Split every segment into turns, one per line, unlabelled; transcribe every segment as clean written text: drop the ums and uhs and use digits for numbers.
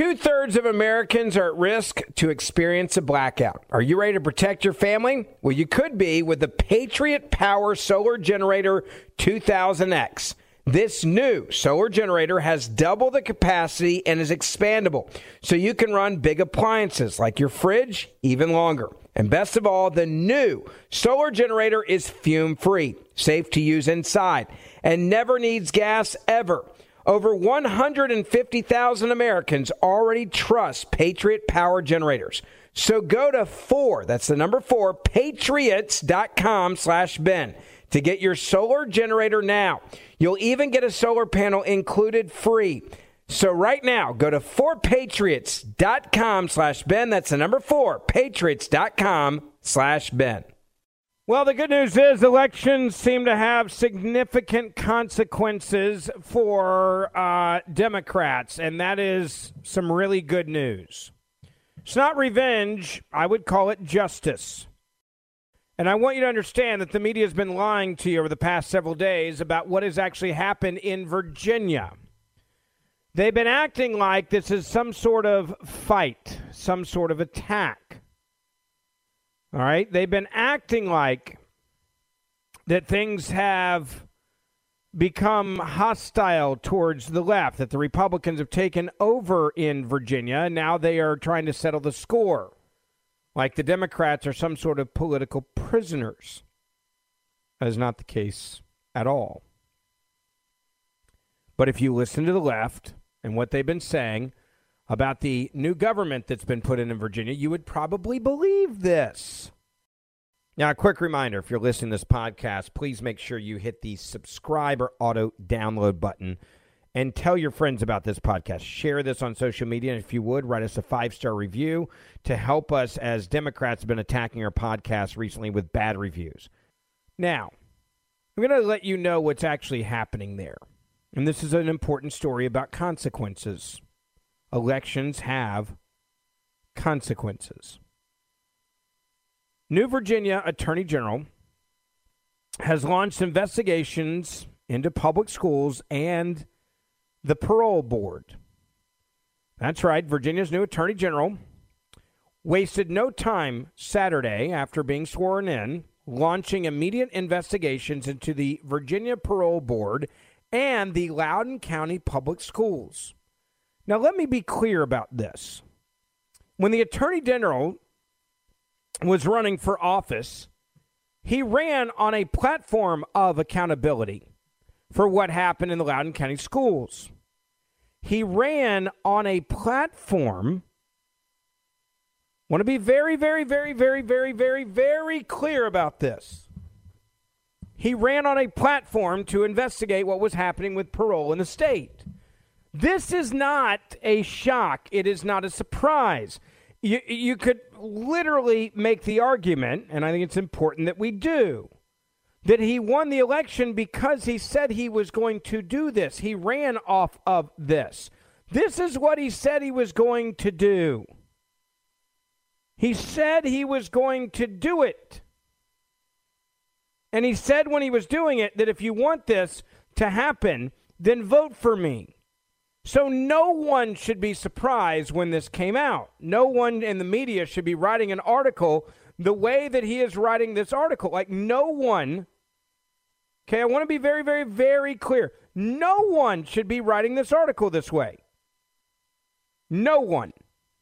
2/3 of Americans are at risk to experience a blackout. Are you ready to protect your family? Well, you could be with the Patriot Power Solar Generator 2000X. This new solar generator has double the capacity and is expandable, so you can run big appliances like your fridge even longer. And best of all, the new solar generator is fume-free, safe to use inside, and never needs gas ever. Over 150,000 Americans already trust Patriot Power Generators. So go to that's the number 4, patriots.com/Ben to get your solar generator now. You'll even get a solar panel included free. So right now, go to 4patriots.com/Ben. That's the number 4, patriots.com/Ben. Well, the good news is elections seem to have significant consequences for Democrats, and that is some really good news. It's not revenge. I would call it justice. And I want you to understand that the media has been lying to you over the past several days about what has actually happened in Virginia. They've been acting like this is some sort of fight, some sort of attack. All right? They've been acting like that things have become hostile towards the left, that the Republicans have taken over in Virginia, and now they are trying to settle the score, like the Democrats are some sort of political prisoners. That is not the case at all. But if you listen to the left and what they've been saying about the new government that's been put in Virginia, you would probably believe this. Now, a quick reminder, if you're listening to this podcast, please make sure you hit the subscribe or auto-download button and tell your friends about this podcast. Share this on social media, and if you would, write us a 5-star review to help us, as Democrats have been attacking our podcast recently with bad reviews. Now, I'm going to let you know what's actually happening there. And this is an important story about consequences. Elections have consequences. New Virginia Attorney General has launched investigations into public schools and the parole board. That's right, Virginia's new Attorney General wasted no time Saturday after being sworn in, launching immediate investigations into the Virginia Parole Board and the Loudoun County Public Schools. Now, let me be clear about this. When the Attorney General was running for office, he ran on a platform of accountability for what happened in the Loudoun County schools. He ran on a platform. Want to be very, very, very, very, very, very, very clear about this. He ran on a platform to investigate what was happening with parole in the state. This is not a shock. It is not a surprise. You could literally make the argument, and I think it's important that we do, that he won the election because he said he was going to do this. He ran off of this. This is what he said he was going to do. He said he was going to do it. And he said when he was doing it that if you want this to happen, then vote for me. So no one should be surprised when this came out. No one in the media should be writing an article the way that he is writing this article. Like no one, okay, I want to be very, very, very clear. No one should be writing this article this way. No one.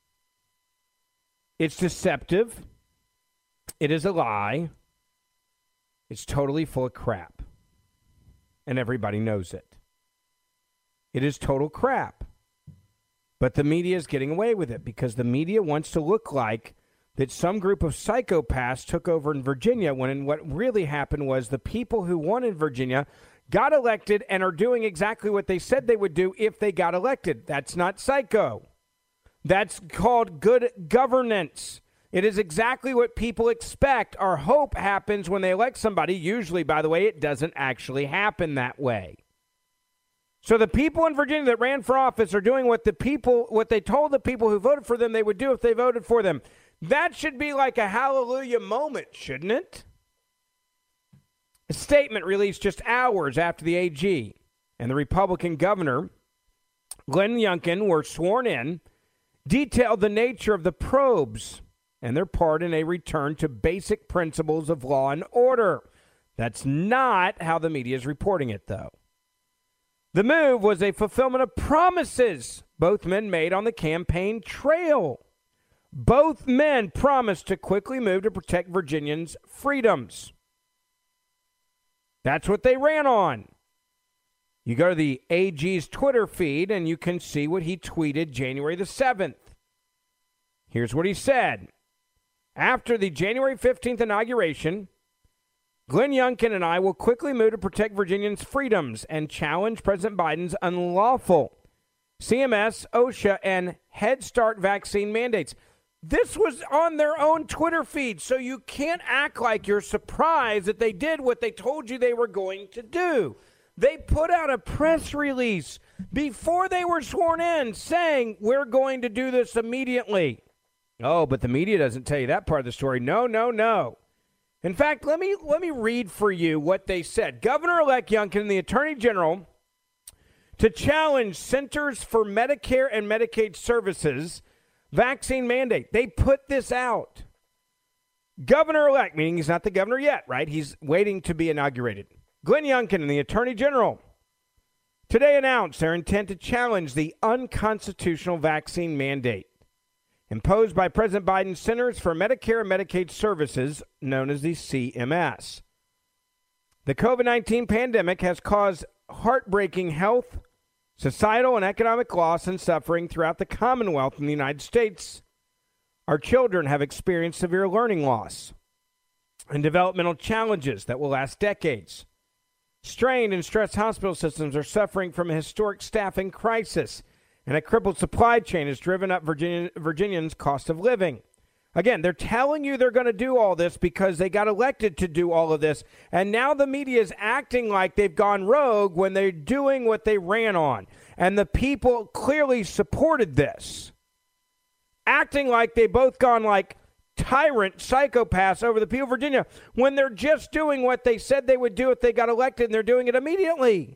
It's deceptive. It is a lie. It's totally full of crap. And everybody knows it. It is total crap. But the media is getting away with it because the media wants to look like that some group of psychopaths took over in Virginia when what really happened was the people who won in Virginia got elected and are doing exactly what they said they would do if they got elected. That's not psycho. That's called good governance. It is exactly what people expect or hope happens when they elect somebody. Usually, by the way, it doesn't actually happen that way. So the people in Virginia that ran for office are doing what they told the people who voted for them they would do if they voted for them. That should be like a hallelujah moment, shouldn't it? A statement released just hours after the AG and the Republican governor, Glenn Youngkin, were sworn in detailed the nature of the probes and their part in a return to basic principles of law and order. That's not how the media is reporting it, though. The move was a fulfillment of promises both men made on the campaign trail. Both men promised to quickly move to protect Virginians' freedoms. That's what they ran on. You go to the AG's Twitter feed and you can see what he tweeted January the 7th. Here's what he said. After the January 15th inauguration, Glenn Youngkin and I will quickly move to protect Virginians' freedoms and challenge President Biden's unlawful CMS, OSHA, and Head Start vaccine mandates. This was on their own Twitter feed, so you can't act like you're surprised that they did what they told you they were going to do. They put out a press release before they were sworn in saying, we're going to do this immediately. Oh, but the media doesn't tell you that part of the story. No. In fact, let me read for you what they said. Governor-elect Youngkin and the Attorney General to challenge Centers for Medicare and Medicaid Services vaccine mandate. They put this out. Governor-elect, meaning he's not the governor yet, right? He's waiting to be inaugurated. Glenn Youngkin and the Attorney General today announced their intent to challenge the unconstitutional vaccine mandate imposed by President Biden's Centers for Medicare and Medicaid Services, known as the CMS. The COVID-19 pandemic has caused heartbreaking health, societal, and economic loss and suffering throughout the Commonwealth in the United States. Our children have experienced severe learning loss and developmental challenges that will last decades. Strained and stressed hospital systems are suffering from a historic staffing crisis, and a crippled supply chain has driven up Virginians' cost of living. Again, they're telling you they're going to do all this because they got elected to do all of this, and now the media is acting like they've gone rogue when they're doing what they ran on. And the people clearly supported this, acting like they both gone like tyrant psychopaths over the people of Virginia when they're just doing what they said they would do if they got elected, and they're doing it immediately.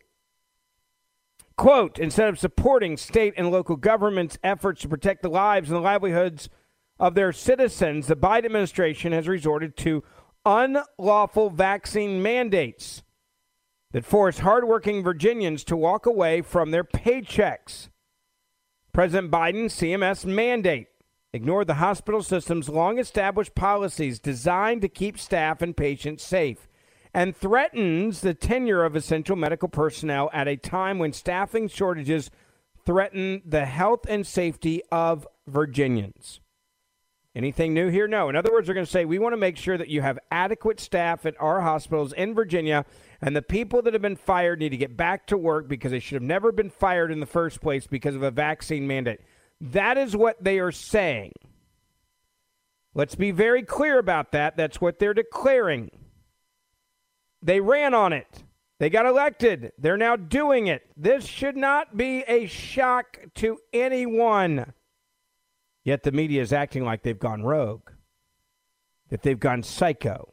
Quote, instead of supporting state and local governments' efforts to protect the lives and the livelihoods of their citizens, the Biden administration has resorted to unlawful vaccine mandates that force hardworking Virginians to walk away from their paychecks. President Biden's CMS mandate ignored the hospital system's long-established policies designed to keep staff and patients safe, and threatens the tenure of essential medical personnel at a time when staffing shortages threaten the health and safety of Virginians. Anything new here? No. In other words, they're going to say, we want to make sure that you have adequate staff at our hospitals in Virginia, and the people that have been fired need to get back to work because they should have never been fired in the first place because of a vaccine mandate. That is what they are saying. Let's be very clear about that. That's what they're declaring. They ran on it. They got elected. They're now doing it. This should not be a shock to anyone. Yet the media is acting like they've gone rogue, that they've gone psycho.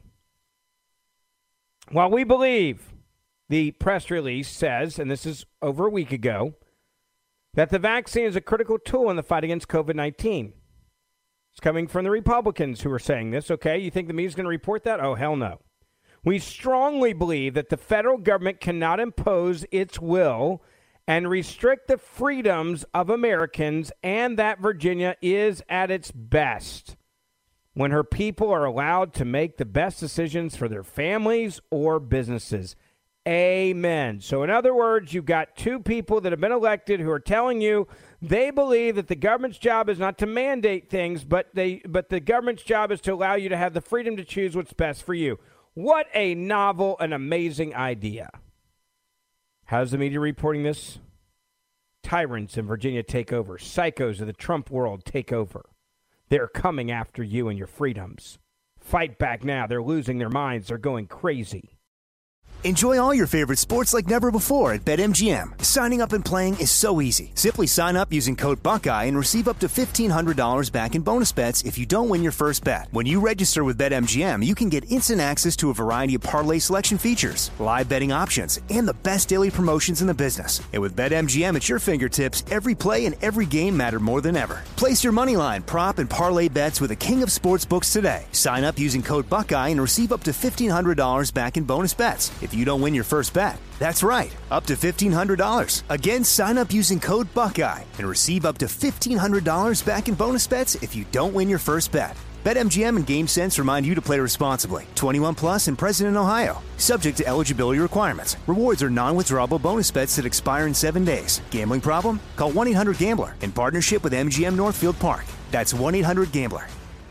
While we believe the press release says, and this is over a week ago, that the vaccine is a critical tool in the fight against COVID-19. It's coming from the Republicans who are saying this, okay? You think the media is going to report that? Oh, hell no. We strongly believe that the federal government cannot impose its will and restrict the freedoms of Americans, and that Virginia is at its best when her people are allowed to make the best decisions for their families or businesses. Amen. So in other words, you've got two people that have been elected who are telling you they believe that the government's job is not to mandate things, but the government's job is to allow you to have the freedom to choose what's best for you. What a novel and amazing idea. How's the media reporting this? Tyrants in Virginia take over. Psychos of the Trump world take over. They're coming after you and your freedoms. Fight back now. They're losing their minds. They're going crazy.
Enjoy all your favorite sports like never before at BetMGM. Signing up and playing is so easy. Simply sign up using code Buckeye and receive up to $1,500 back in bonus bets if you don't win your first bet. When you register with BetMGM, you can get instant access to a variety of parlay selection features, live betting options, and the best daily promotions in the business. And with BetMGM at your fingertips, every play and every game matter more than ever. Place your moneyline, prop, and parlay bets with the king of sportsbooks today. Sign up using code Buckeye and receive up to $1,500 back in bonus bets if you don't win your first bet. That's right, up to $1,500. Again, sign up using code Buckeye and receive up to $1,500 back in bonus bets if you don't win your first bet. BetMGM and GameSense remind you to play responsibly. 21 plus and present in Ohio. Subject to eligibility requirements. Rewards are non-withdrawable bonus bets that expire in 7 days. Gambling problem? Call 1-800-GAMBLER in partnership with MGM Northfield Park. That's 1-800-GAMBLER.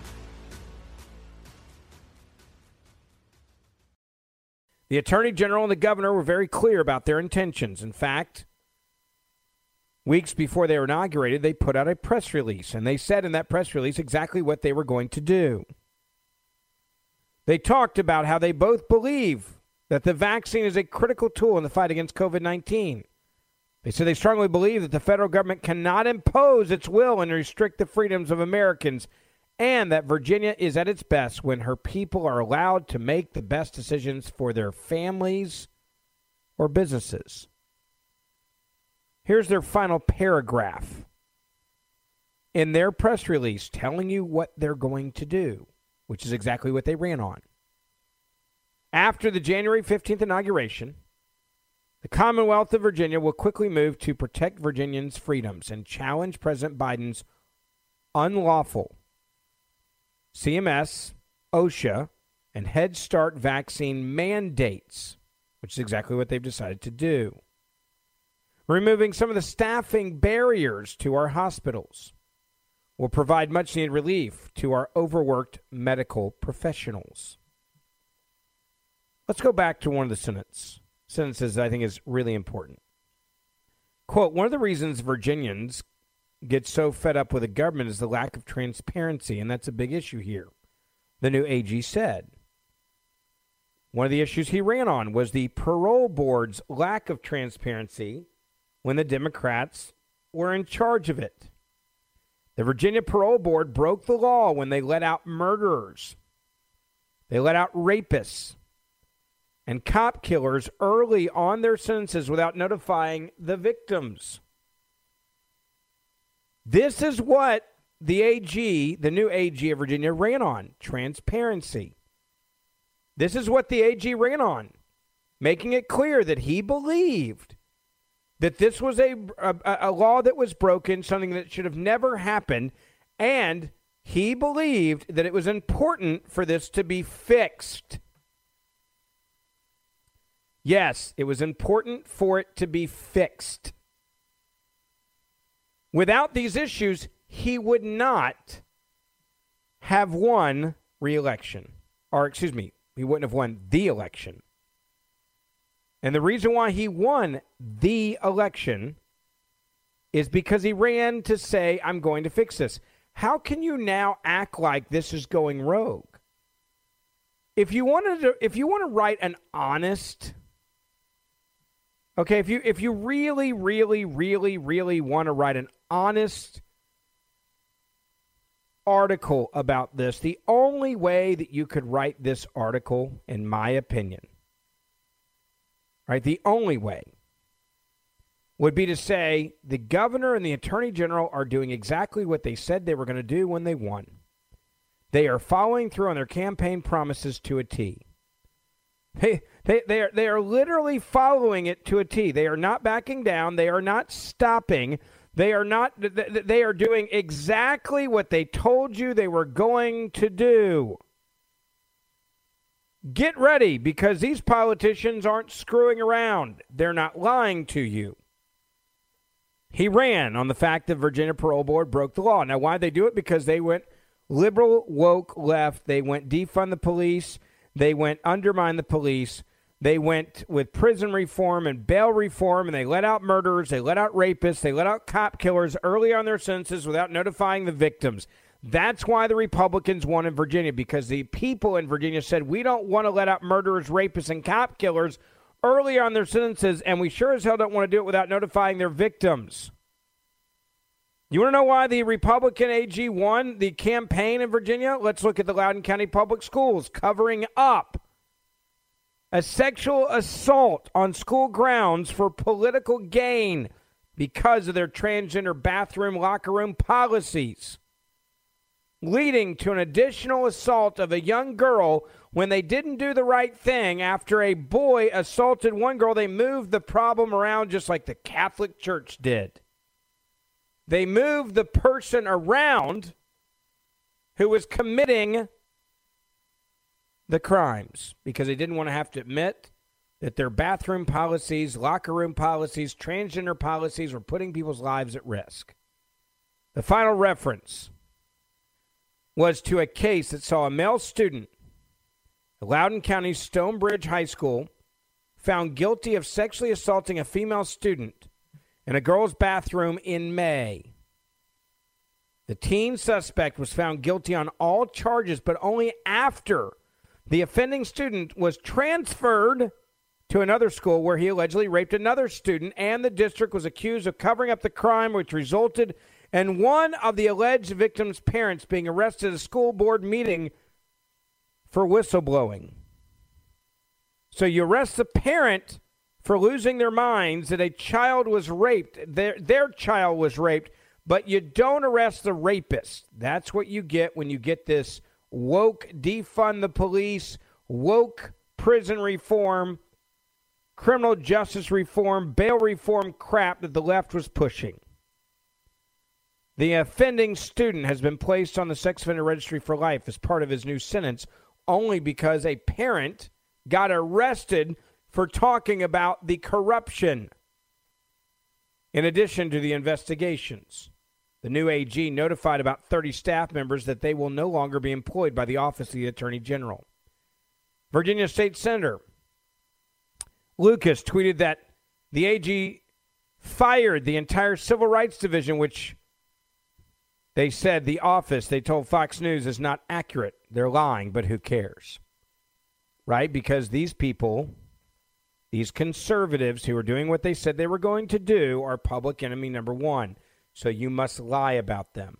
The Attorney General and the Governor were very clear about their intentions. In fact, weeks before they were inaugurated, they put out a press release, and they said in that press release exactly what they were going to do. They talked about how they both believe that the vaccine is a critical tool in the fight against COVID-19. They said they strongly believe that the federal government cannot impose its will and restrict the freedoms of Americans, and that Virginia is at its best when her people are allowed to make the best decisions for their families or businesses. Here's their final paragraph in their press release telling you what they're going to do, which is exactly what they ran on. After the January 15th inauguration, the Commonwealth of Virginia will quickly move to protect Virginians' freedoms and challenge President Biden's unlawful CMS, OSHA, and Head Start vaccine mandates, which is exactly what they've decided to do. Removing some of the staffing barriers to our hospitals will provide much-needed relief to our overworked medical professionals. Let's go back to one of the sentences I think is really important. Quote, one of the reasons Virginians get so fed up with the government is the lack of transparency, and that's a big issue here, the new AG said. One of the issues he ran on was the parole board's lack of transparency when the Democrats were in charge of it. The Virginia Parole Board broke the law when they let out murderers. They let out rapists and cop killers early on their sentences without notifying the victims. This is what the AG, the new AG of Virginia, ran on, transparency. This is what the AG ran on, making it clear that he believed that this was a law that was broken, something that should have never happened, and he believed that it was important for this to be fixed. Yes, it was important for it to be fixed. Without these issues, he would not have won re-election. Or, excuse me, he wouldn't have won the election. And the reason why he won the election is because he ran to say, I'm going to fix this. How can you now act like this is going rogue? If you want to write an honest, okay, if you really, really, really, really want to write an honest article about this, the only way that you could write this article, in my opinion, right, the only way would be to say the governor and the attorney general are doing exactly what they said they were going to do when they won. They are following through on their campaign promises to a T. They are literally following it to a T. They are not backing down. They are not stopping. They are doing exactly what they told you they were going to do. Get ready, because these politicians aren't screwing around. They're not lying to you. He ran on the fact that Virginia Parole Board broke the law. Now, why did they do it? Because they went liberal, woke, left. They went defund the police. They went undermine the police. They went with prison reform and bail reform, and they let out murderers. They let out rapists. They let out cop killers early on their sentences without notifying the victims. That's why the Republicans won in Virginia, because the people in Virginia said, we don't want to let out murderers, rapists, and cop killers early on their sentences, and we sure as hell don't want to do it without notifying their victims. You want to know why the Republican AG won the campaign in Virginia? Let's look at the Loudoun County Public Schools covering up a sexual assault on school grounds for political gain because of their transgender bathroom, locker room policies, leading to an additional assault of a young girl when they didn't do the right thing. After a boy assaulted one girl, they moved the problem around just like the Catholic Church did. They moved the person around who was committing the crimes because they didn't want to have to admit that their bathroom policies, locker room policies, transgender policies were putting people's lives at risk. The final reference was to a case that saw a male student at Loudoun County Stonebridge High School found guilty of sexually assaulting a female student in a girl's bathroom in May. The teen suspect was found guilty on all charges, but only after the offending student was transferred to another school where he allegedly raped another student, and the district was accused of covering up the crime, which resulted in one of the alleged victim's parents being arrested at a school board meeting for whistleblowing. So you arrest the parent for losing their minds that a child was raped, their child was raped, but you don't arrest the rapist. That's what you get when you get this woke defund the police, woke prison reform, criminal justice reform, bail reform crap that the left was pushing. The offending student has been placed on the sex offender registry for life as part of his new sentence only because a parent got arrested for talking about the corruption. In addition to the investigations, the new AG notified about 30 staff members that they will no longer be employed by the Office of the Attorney General. Virginia State Senator Lucas tweeted that the AG fired the entire Civil Rights Division, which they said the office, they told Fox News, is not accurate. They're lying, but who cares? Right? Because these people, these conservatives who are doing what they said they were going to do, are public enemy number one. So you must lie about them.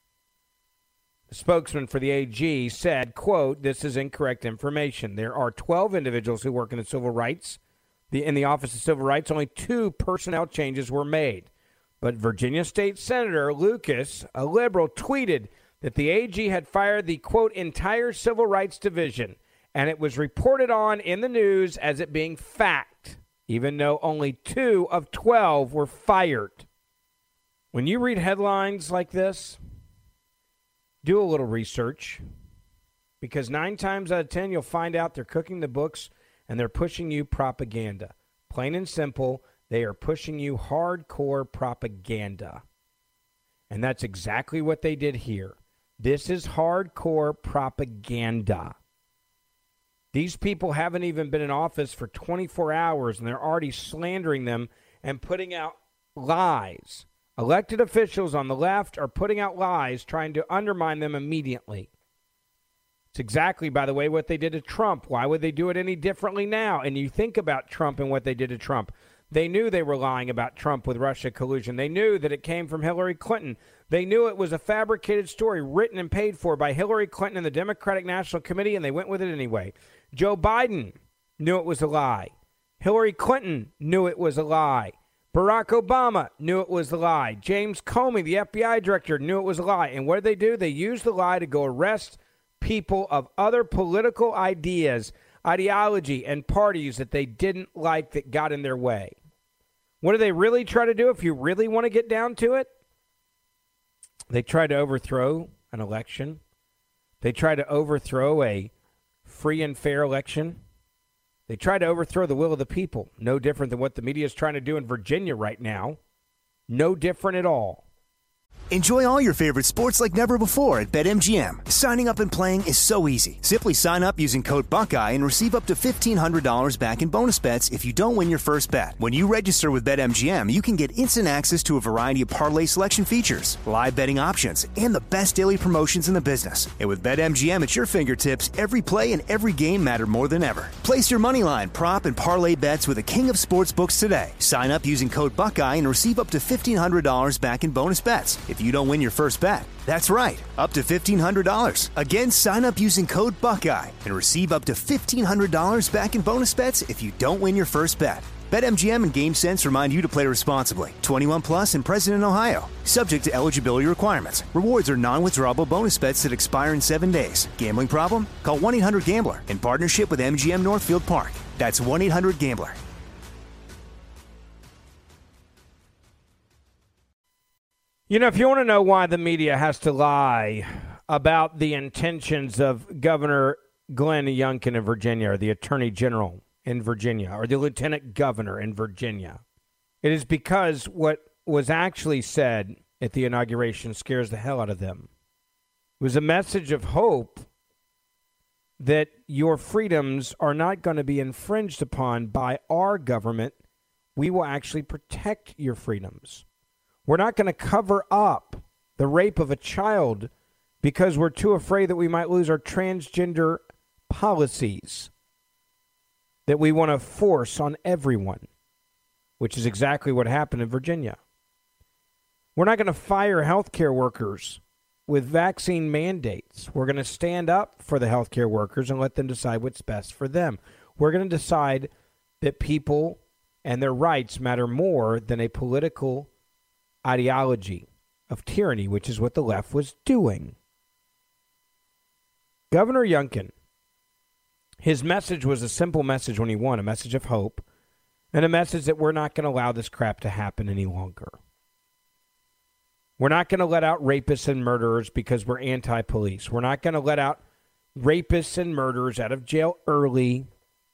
The spokesman for the AG said, quote, "This is incorrect information. There are 12 individuals who work in the civil rights. In the Office of Civil Rights, only 2 personnel changes were made. But Virginia State Senator Lucas, a liberal, tweeted that the AG had fired the, quote, entire Civil Rights Division, and it was reported on in the news as it being fact, even though only 2 of 12 were fired." When you read headlines like this, do a little research, because 9 times out of 10, you'll find out they're cooking the books and they're pushing you propaganda. Plain and simple, they are pushing you hardcore propaganda. And that's exactly what they did here. This is hardcore propaganda. These people haven't even been in office for 24 hours, and they're already slandering them and putting out lies. Elected officials on the left are putting out lies, trying to undermine them immediately. It's exactly, by the way, what they did to Trump. Why would they do it any differently now? And you think about Trump and what they did to Trump. They knew they were lying about Trump with Russia collusion. They knew that it came from Hillary Clinton. They knew it was a fabricated story written and paid for by Hillary Clinton and the Democratic National Committee, and they went with it anyway. Joe Biden knew it was a lie. Hillary Clinton knew it was a lie. Barack Obama knew it was a lie. James Comey, the FBI director, knew it was a lie. And what did they do? They used the lie to go arrest people of other political ideology, and parties that they didn't like that got in their way. What do they really try to do if you really want to get down to it? They try to overthrow an election. They try to overthrow a free and fair election. They try to overthrow the will of the people. No different than what the media is trying to do in Virginia right now. No different at all.
Enjoy all your favorite sports like never before at BetMGM. Signing up and playing is so easy. Simply sign up using code Buckeye and receive up to $1,500 back in bonus bets if you don't win your first bet. When you register with BetMGM, you can get instant access to a variety of parlay selection features, live betting options, and the best daily promotions in the business. And with BetMGM at your fingertips, every play and every game matter more than ever. Place your moneyline, prop, and parlay bets with the king of sportsbooks today. Sign up using code Buckeye and receive up to $1,500 back in bonus bets if you don't win your first bet. That's right, up to $1,500. Again, sign up using code Buckeye and receive up to $1,500 back in bonus bets if you don't win your first bet. BetMGM and GameSense remind you to play responsibly. 21 plus and present in Ohio. Subject to eligibility requirements. Rewards are non-withdrawable bonus bets that expire in 7 days. Gambling problem? Call 1-800-GAMBLER in partnership with MGM Northfield Park. That's 1-800-GAMBLER.
You know, if you want to know why the media has to lie about the intentions of Governor Glenn Youngkin in Virginia, or the Attorney General in Virginia, or the Lieutenant Governor in Virginia, it is because what was actually said at the inauguration scares the hell out of them. It was a message of hope that your freedoms are not going to be infringed upon by our government. We will actually protect your freedoms. We're not going to cover up the rape of a child because we're too afraid that we might lose our transgender policies that we want to force on everyone, which is exactly what happened in Virginia. We're not going to fire healthcare workers with vaccine mandates. We're going to stand up for the healthcare workers and let them decide what's best for them. We're going to decide that people and their rights matter more than a political ideology of tyranny, which is what the left was doing. Governor Youngkin, his message was a simple message when he won, a message of hope, and a message that we're not going to allow this crap to happen any longer. We're not going to let out rapists and murderers because we're anti-police. We're not going to let out rapists and murderers out of jail early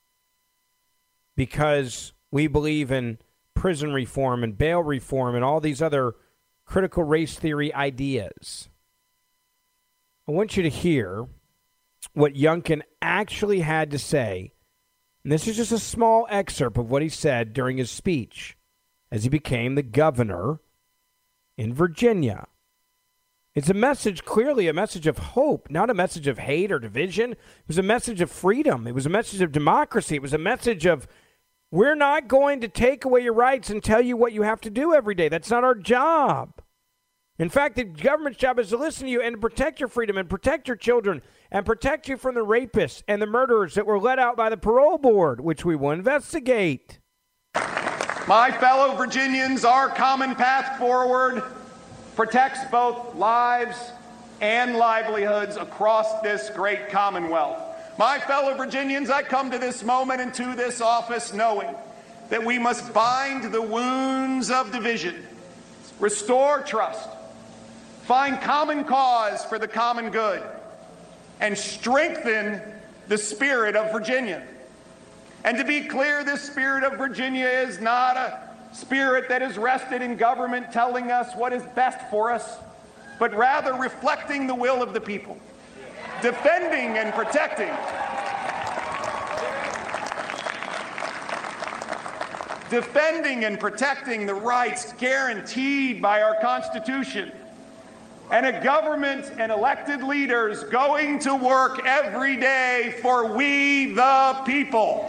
because we believe in prison reform and bail reform and all these other critical race theory ideas. I want you to hear what Youngkin actually had to say. And this is just a small excerpt of what he said during his speech as he became the governor in Virginia. It's a message, clearly a message of hope, not a message of hate or division. It was a message of freedom. It was a message of democracy. It was a message of, we're not going to take away your rights and tell you what you have to do every day. That's not our job. In fact, the government's job is to listen to you and to protect your freedom and protect your children and protect you from the rapists and the murderers that were let out by the parole board, which we will investigate.
My fellow Virginians, our common path forward protects both lives and livelihoods across this great Commonwealth. My fellow Virginians, I come to this moment and to this office knowing that we must bind the wounds of division, restore trust, find common cause for the common good, and strengthen the spirit of Virginia. And to be clear, this spirit of Virginia is not a spirit that is rested in government telling us what is best for us, but rather reflecting the will of the people, defending and protecting the rights guaranteed by our Constitution, and a government and elected leaders going to work every day for we the people.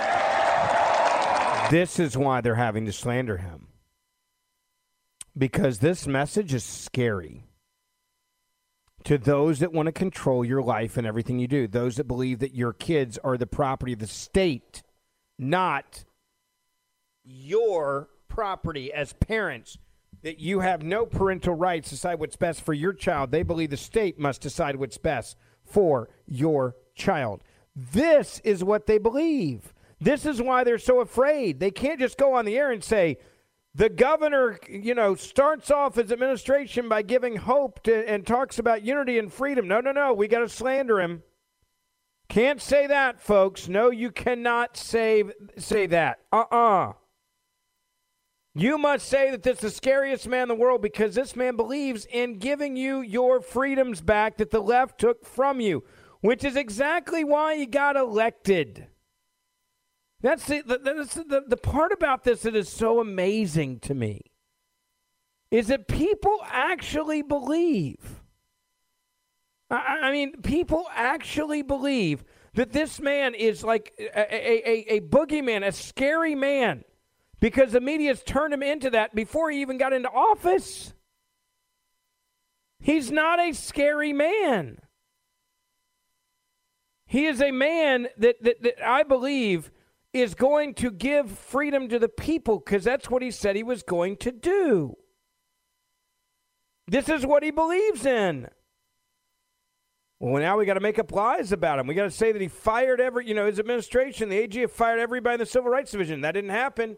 This is why they're having to slander him. Because this message is scary to those that want to control your life and everything you do. Those that believe that your kids are the property of the state, not your property as parents. That you have no parental rights to decide what's best for your child. They believe the state must decide what's best for your child. This is what they believe. This is why they're so afraid. They can't just go on the air and say, the governor, starts off his administration by giving hope and talks about unity and freedom. No. We got to slander him. Can't say that, folks. No, you cannot say that. You must say that this is the scariest man in the world because this man believes in giving you your freedoms back that the left took from you, which is exactly why he got elected. That's the part about this that is so amazing to me, is that people actually believe. I mean, people actually believe that this man is like a boogeyman, a scary man, because the media's turned him into that before he even got into office. He's not a scary man. He is a man that I believe is going to give freedom to the people because that's what he said he was going to do. This is what he believes in. Well, now we got to make up lies about him. We got to say that he fired his administration, the AG fired everybody in the Civil Rights Division. That didn't happen.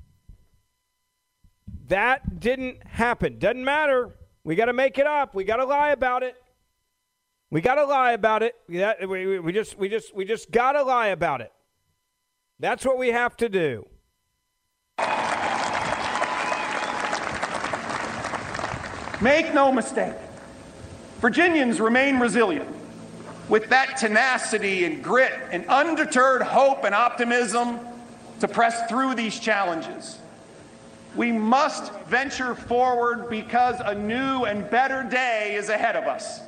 That didn't happen. Doesn't matter. We got to make it up. We got to lie about it. We got to lie about it. We just got to lie about it. That's what we have to do.
Make no mistake, Virginians remain resilient. With that tenacity and grit and undeterred hope and optimism to press through these challenges. We must venture forward because a new and better day is ahead of us.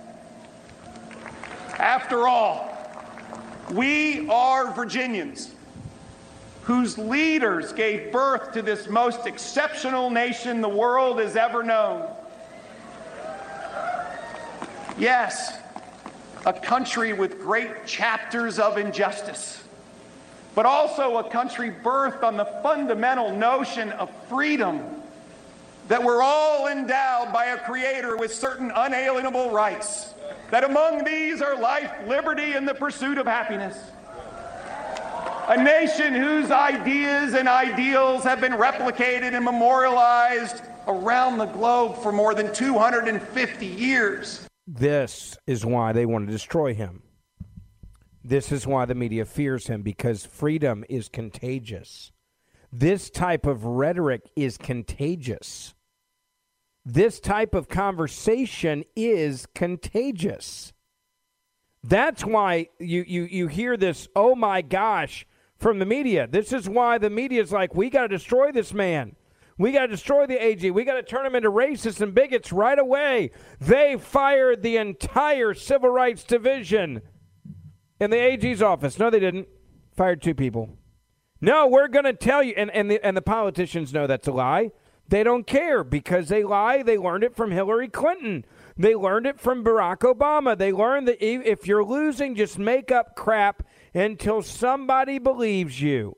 After all, we are Virginians whose leaders gave birth to this most exceptional nation the world has ever known. Yes, a country with great chapters of injustice, but also a country birthed on the fundamental notion of freedom, that we're all endowed by a creator with certain unalienable rights, that among these are life, liberty, and the pursuit of happiness. A nation whose ideas and ideals have been replicated and memorialized around the globe for more than 250 years.
This is why they want to destroy him. This is why the media fears him, because freedom is contagious. This type of rhetoric is contagious. This type of conversation is contagious. That's why you hear this, oh my gosh, from the media. This is why the media is like, we got to destroy this man. We got to destroy the AG. We got to turn him into racists and bigots right away. They fired the entire Civil Rights Division in the AG's office. No, they didn't. Fired 2 people. No, we're going to tell you, and the politicians know that's a lie. They don't care because they lie. They learned it from Hillary Clinton. They learned it from Barack Obama. They learned that if you're losing, just make up crap until somebody believes you.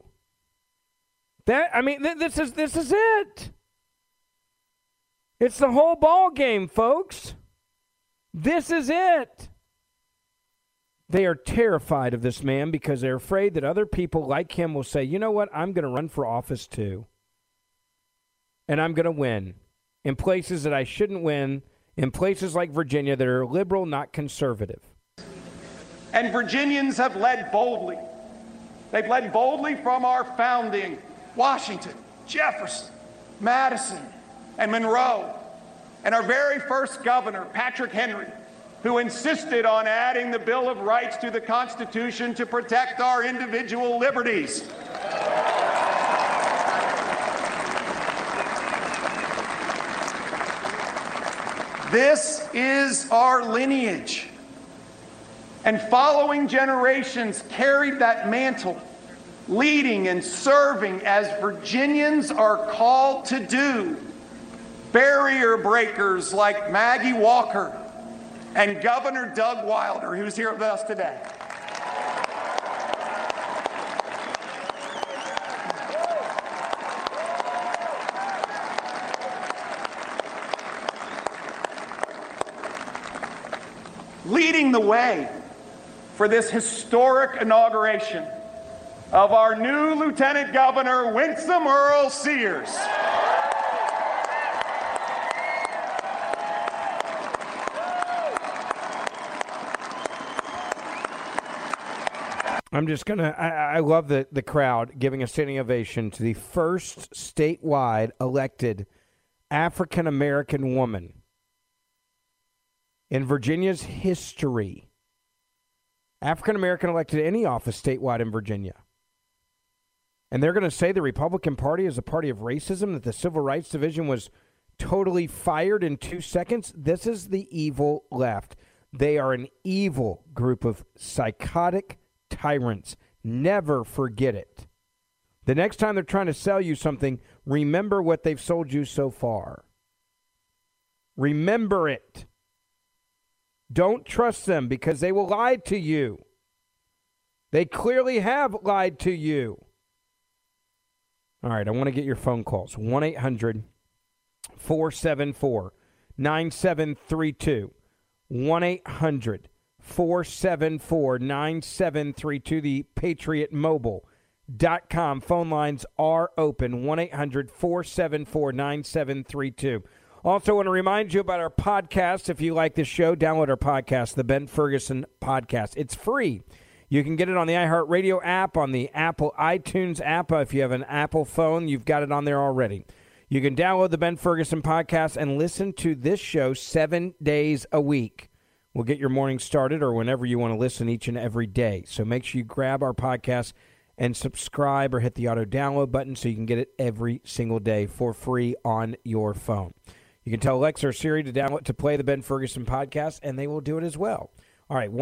This is it. It's the whole ball game, folks. This is it. They are terrified of this man because they're afraid that other people like him will say, you know what, I'm going to run for office too. And I'm going to win in places that I shouldn't win, in places like Virginia that are liberal, not conservative.
And Virginians have led boldly. They've led boldly from our founding. Washington, Jefferson, Madison, and Monroe, and our very first governor, Patrick Henry, who insisted on adding the Bill of Rights to the Constitution to protect our individual liberties. This is our lineage. And following generations carried that mantle, leading and serving as Virginians are called to do. Barrier breakers like Maggie Walker and Governor Doug Wilder, who's here with us today. Leading the way for this historic inauguration of our new Lieutenant Governor, Winsome Earl Sears.
I'm just going to, I love the crowd giving a standing ovation to the first statewide elected African-American woman in Virginia's history. African-American elected to any office statewide in Virginia. And they're going to say the Republican Party is a party of racism, that the Civil Rights Division was totally fired in 2 seconds. This is the evil left. They are an evil group of psychotic tyrants. Never forget it. The next time they're trying to sell you something, remember what they've sold you so far. Remember it. Don't trust them because they will lie to you. They clearly have lied to you. All right, I want to get your phone calls. 1-800-474-9732. 1-800-474-9732. The PatriotMobile.com phone lines are open. 1-800-474-9732. Also want to remind you about our podcast. If you like this show, download our podcast, the Ben Ferguson Podcast. It's free. You can get it on the iHeartRadio app, on the Apple iTunes app. If you have an Apple phone, you've got it on there already. You can download the Ben Ferguson Podcast and listen to this show 7 days a week. We'll get your morning started or whenever you want to listen each and every day. So make sure you grab our podcast and subscribe or hit the auto download button so you can get it every single day for free on your phone. You can tell Alexa or Siri to download to play the Ben Ferguson Podcast, and they will do it as well. All right,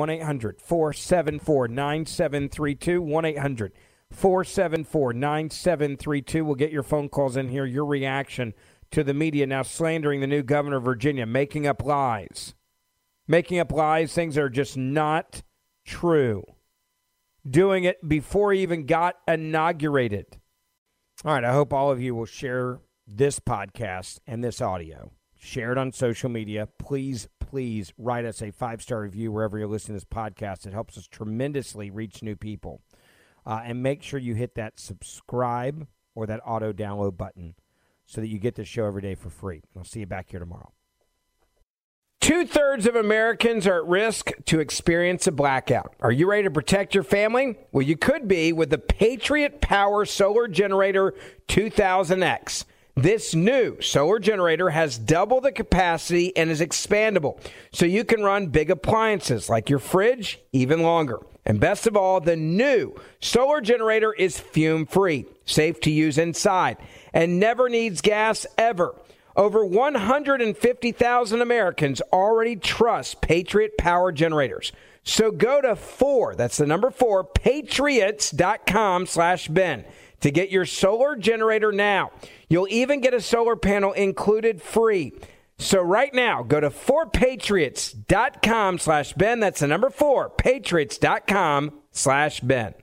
1-800-474-9732, 1-800-474-9732. We'll get your phone calls in here, your reaction to the media now slandering the new governor of Virginia, making up lies. Making up lies, things that are just not true. Doing it before he even got inaugurated. All right, I hope all of you will share this podcast and this audio. Share it on social media. Please write us a 5-star review wherever you're listening to this podcast. It helps us tremendously reach new people. And make sure you hit that subscribe or that auto download button so that you get this show every day for free. I'll see you back here tomorrow. 2/3 of Americans are at risk to experience a blackout. Are you ready to protect your family? Well, you could be with the Patriot Power Solar Generator 2000X. This new solar generator has double the capacity and is expandable, so you can run big appliances like your fridge even longer. And best of all, the new solar generator is fume-free, safe to use inside, and never needs gas ever. Over 150,000 Americans already trust Patriot Power Generators. So go to 4, that's the number 4, patriots.com/Ben to get your solar generator now. You'll even get a solar panel included free. So right now, go to 4patriots.com/Ben. That's the number 4, patriots.com/Ben.